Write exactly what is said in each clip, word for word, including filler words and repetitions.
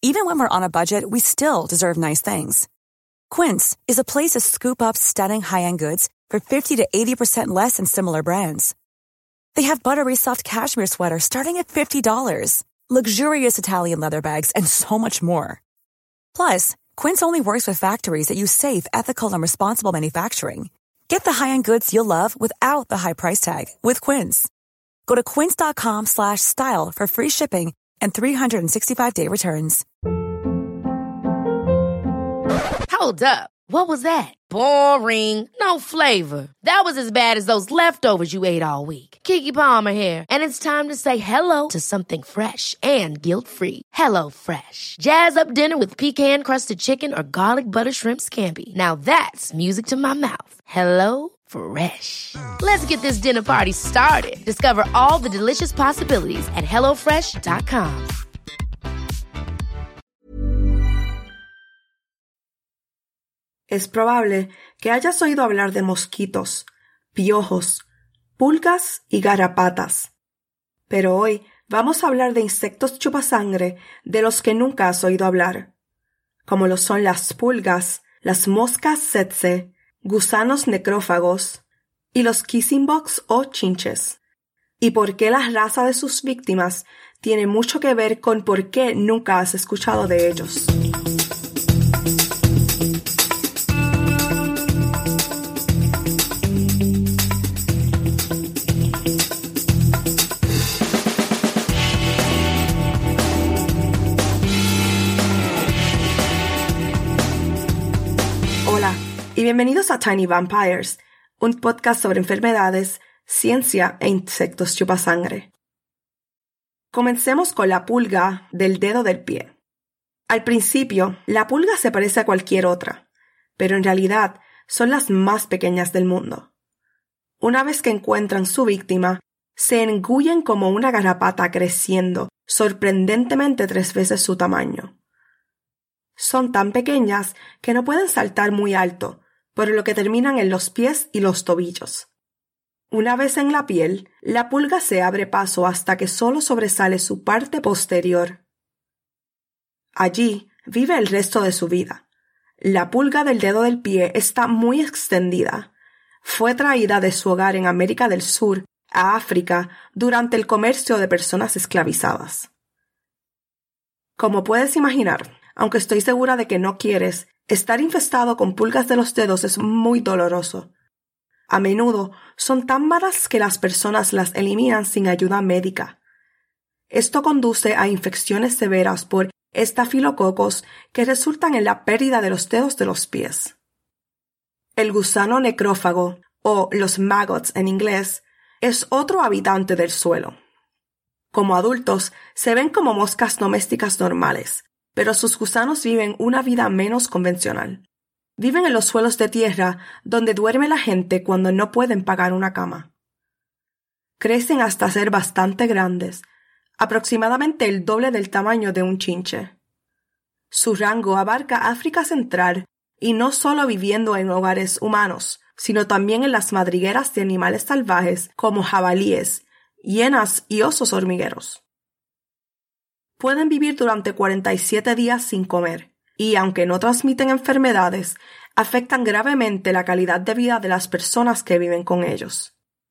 Even when we're on a budget, we still deserve nice things. Quince is a place to scoop up stunning high-end goods for fifty to eighty percent less than similar brands. They have buttery soft cashmere sweaters starting at fifty dollars, luxurious Italian leather bags, and so much more. Plus, Quince only works with factories that use safe, ethical, and responsible manufacturing. Get the high-end goods you'll love without the high price tag with Quince. Go to quince.com slash style for free shipping and three sixty-five day returns. Hold up. What was that? Boring. No flavor. That was as bad as those leftovers you ate all week. Keke Palmer here, and it's time to say hello to something fresh and guilt-free. Hello Fresh. Jazz up dinner with pecan-crusted chicken or garlic butter shrimp scampi. Now that's music to my mouth. Hello Fresh. Let's get this dinner party started. Discover all the delicious possibilities at hello fresh dot com. Es probable que hayas oído hablar de mosquitos, piojos, pulgas y garrapatas. Pero hoy vamos a hablar de insectos chupasangre de los que nunca has oído hablar, como lo son las pulgas, las moscas tsetse, gusanos necrófagos y los kissing bugs o chinches, y por qué la raza de sus víctimas tiene mucho que ver con por qué nunca has escuchado de ellos. Hola, y bienvenidos a Tiny Vampires, un podcast sobre enfermedades, ciencia e insectos chupasangre. Comencemos con la pulga del dedo del pie. Al principio, la pulga se parece a cualquier otra, pero en realidad son las más pequeñas del mundo. Una vez que encuentran su víctima, se engullen como una garrapata creciendo sorprendentemente tres veces su tamaño. Son tan pequeñas que no pueden saltar muy alto, por lo que terminan en los pies y los tobillos. Una vez en la piel, la pulga se abre paso hasta que solo sobresale su parte posterior. Allí vive el resto de su vida. La pulga del dedo del pie está muy extendida. Fue traída de su hogar en América del Sur a África durante el comercio de personas esclavizadas. Como puedes imaginar, aunque estoy segura de que no quieres, estar infestado con pulgas de los dedos es muy doloroso. A menudo son tan malas que las personas las eliminan sin ayuda médica. Esto conduce a infecciones severas por estafilococos que resultan en la pérdida de los dedos de los pies. El gusano necrófago, o los maggots en inglés, es otro habitante del suelo. Como adultos, se ven como moscas domésticas normales, pero sus gusanos viven una vida menos convencional. Viven en los suelos de tierra donde duerme la gente cuando no pueden pagar una cama. Crecen hasta ser bastante grandes, aproximadamente el doble del tamaño de un chinche. Su rango abarca África Central y no solo viviendo en hogares humanos, sino también en las madrigueras de animales salvajes como jabalíes, hienas y osos hormigueros. Pueden vivir durante cuarenta y siete días sin comer, y aunque no transmiten enfermedades, afectan gravemente la calidad de vida de las personas que viven con ellos.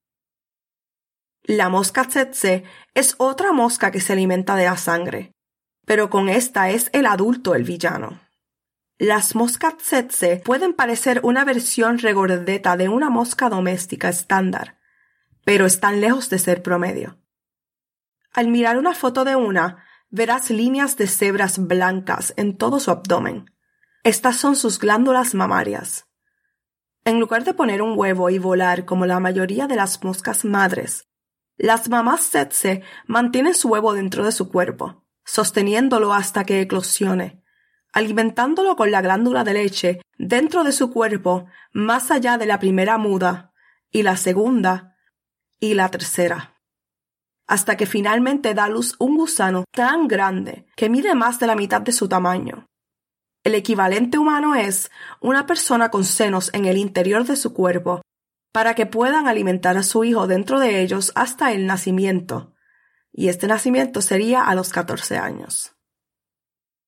La mosca tsetse es otra mosca que se alimenta de la sangre, pero con esta es el adulto el villano. Las moscas tsetse pueden parecer una versión regordeta de una mosca doméstica estándar, pero están lejos de ser promedio. Al mirar una foto de una, verás líneas de cebras blancas en todo su abdomen. Estas son sus glándulas mamarias. En lugar de poner un huevo y volar como la mayoría de las moscas madres, las mamás tsetse mantienen su huevo dentro de su cuerpo, sosteniéndolo hasta que eclosione, alimentándolo con la glándula de leche dentro de su cuerpo más allá de la primera muda, y la segunda, y la tercera, hasta que finalmente da a luz un gusano tan grande que mide más de la mitad de su tamaño. El equivalente humano es una persona con senos en el interior de su cuerpo, para que puedan alimentar a su hijo dentro de ellos hasta el nacimiento, y este nacimiento sería a los catorce años.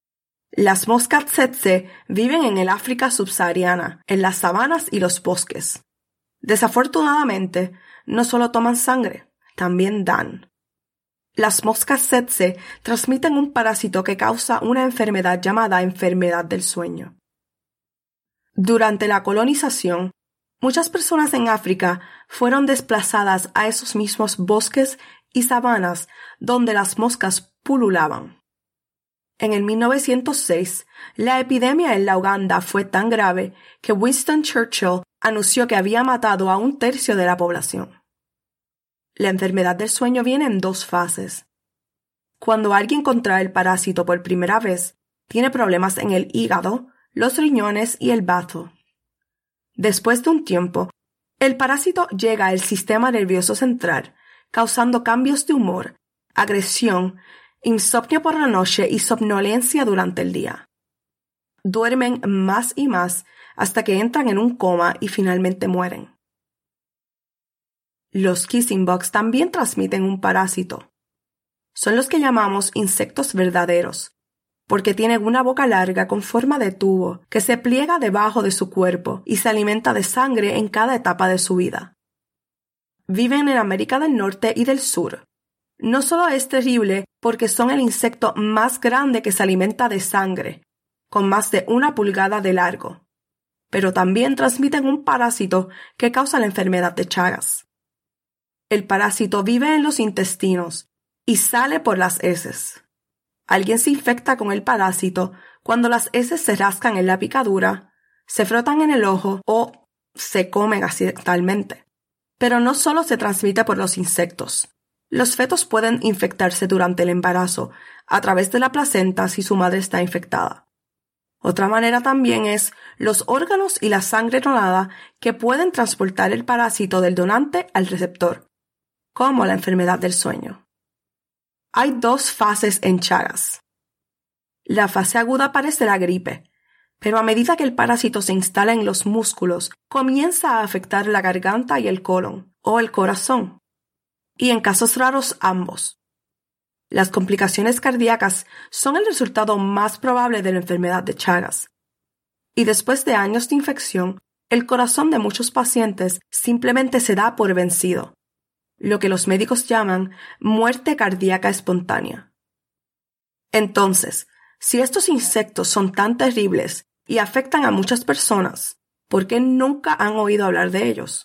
Las moscas tsetse viven en el África subsahariana, en las sabanas y los bosques. Desafortunadamente, no solo toman sangre, también dan. Las moscas tsetse transmiten un parásito que causa una enfermedad llamada enfermedad del sueño. Durante la colonización, muchas personas en África fueron desplazadas a esos mismos bosques y sabanas donde las moscas pululaban. En el mil novecientos seis, la epidemia en la Uganda fue tan grave que Winston Churchill anunció que había matado a un tercio de la población. La enfermedad del sueño viene en dos fases. Cuando alguien contrae el parásito por primera vez, tiene problemas en el hígado, los riñones y el bazo. Después de un tiempo, el parásito llega al sistema nervioso central, causando cambios de humor, agresión, insomnio por la noche y somnolencia durante el día. Duermen más y más hasta que entran en un coma y finalmente mueren. Los kissing bugs también transmiten un parásito. Son los que llamamos insectos verdaderos, porque tienen una boca larga con forma de tubo que se pliega debajo de su cuerpo y se alimenta de sangre en cada etapa de su vida. Viven en América del Norte y del Sur. No solo es terrible porque son el insecto más grande que se alimenta de sangre, con más de una pulgada de largo, pero también transmiten un parásito que causa la enfermedad de Chagas. El parásito vive en los intestinos y sale por las heces. Alguien se infecta con el parásito cuando las heces se rascan en la picadura, se frotan en el ojo o se comen accidentalmente. Pero no solo se transmite por los insectos. Los fetos pueden infectarse durante el embarazo a través de la placenta si su madre está infectada. Otra manera también es los órganos y la sangre donada que pueden transportar el parásito del donante al receptor, como la enfermedad del sueño. Hay dos fases en Chagas. La fase aguda parece la gripe, pero a medida que el parásito se instala en los músculos, comienza a afectar la garganta y el colon, o el corazón. Y en casos raros ambos. Las complicaciones cardíacas son el resultado más probable de la enfermedad de Chagas. Y después de años de infección, el corazón de muchos pacientes simplemente se da por vencido, lo que los médicos llaman muerte cardíaca espontánea. Entonces, si estos insectos son tan terribles y afectan a muchas personas, ¿por qué nunca han oído hablar de ellos?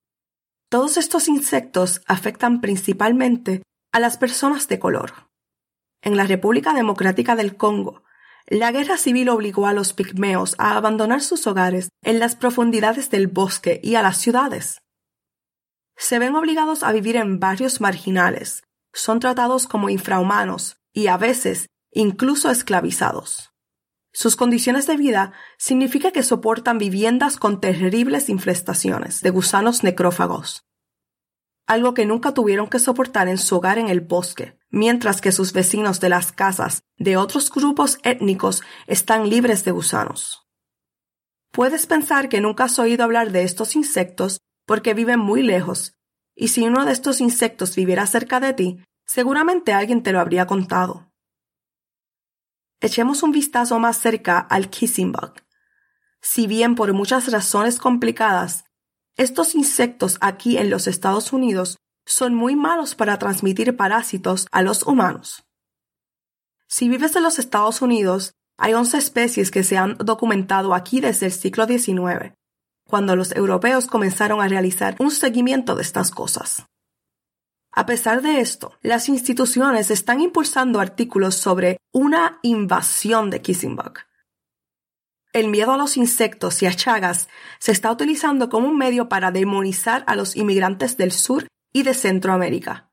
Todos estos insectos afectan principalmente a las personas de color. En la República Democrática del Congo, la guerra civil obligó a los pigmeos a abandonar sus hogares en las profundidades del bosque y a las ciudades. Se ven obligados a vivir en barrios marginales, son tratados como infrahumanos y a veces incluso esclavizados. Sus condiciones de vida significa que soportan viviendas con terribles infestaciones de gusanos necrófagos, algo que nunca tuvieron que soportar en su hogar en el bosque, mientras que sus vecinos de las casas de otros grupos étnicos están libres de gusanos. Puedes pensar que nunca has oído hablar de estos insectos porque viven muy lejos, y si uno de estos insectos viviera cerca de ti, seguramente alguien te lo habría contado. Echemos un vistazo más cerca al kissing bug. Si bien por muchas razones complicadas, estos insectos aquí en los Estados Unidos son muy malos para transmitir parásitos a los humanos. Si vives en los Estados Unidos, hay once especies que se han documentado aquí desde el siglo diecinueve, cuando los europeos comenzaron a realizar un seguimiento de estas cosas. A pesar de esto, las instituciones están impulsando artículos sobre una invasión de kissing bug. El miedo a los insectos y a Chagas se está utilizando como un medio para demonizar a los inmigrantes del sur y de Centroamérica.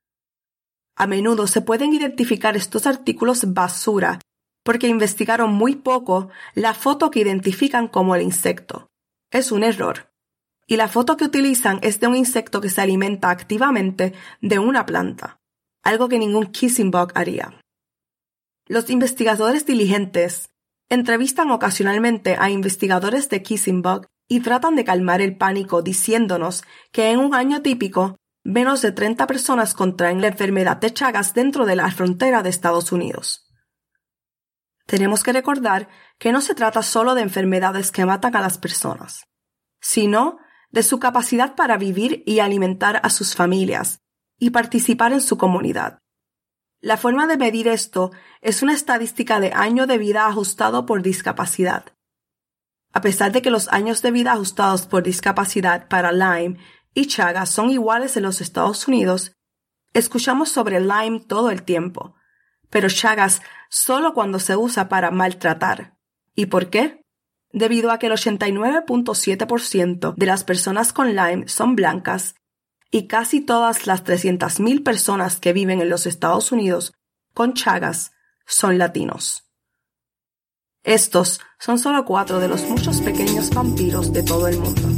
A menudo se pueden identificar estos artículos basura porque investigaron muy poco la foto que identifican como el insecto. Es un error. Y la foto que utilizan es de un insecto que se alimenta activamente de una planta, algo que ningún kissing bug haría. Los investigadores diligentes entrevistan ocasionalmente a investigadores de kissing bug y tratan de calmar el pánico diciéndonos que en un año típico, menos de treinta personas contraen la enfermedad de Chagas dentro de la frontera de Estados Unidos. Tenemos que recordar que no se trata solo de enfermedades que matan a las personas, sino de su capacidad para vivir y alimentar a sus familias y participar en su comunidad. La forma de medir esto es una estadística de año de vida ajustado por discapacidad. A pesar de que los años de vida ajustados por discapacidad para Lyme y Chagas son iguales en los Estados Unidos, escuchamos sobre Lyme todo el tiempo, pero Chagas solo cuando se usa para maltratar. ¿Y por qué? Debido a que el ochenta y nueve punto siete por ciento de las personas con Lyme son blancas y casi todas las trescientas mil personas que viven en los Estados Unidos con Chagas son latinos. Estos son solo cuatro de los muchos pequeños vampiros de todo el mundo.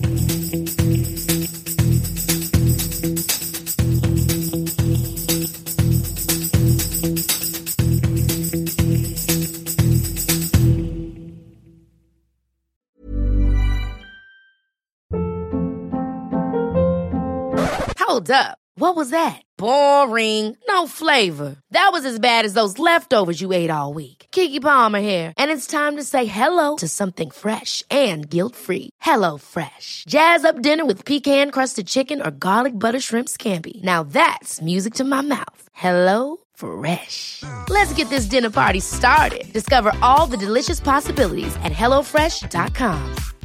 Hold up. What was that? Boring. No flavor. That was as bad as those leftovers you ate all week. Keke Palmer here, and it's time to say hello to something fresh and guilt-free. Hello Fresh. Jazz up dinner with pecan-crusted chicken or garlic butter shrimp scampi. Now that's music to my mouth. Hello Fresh. Let's get this dinner party started. Discover all the delicious possibilities at hello fresh dot com.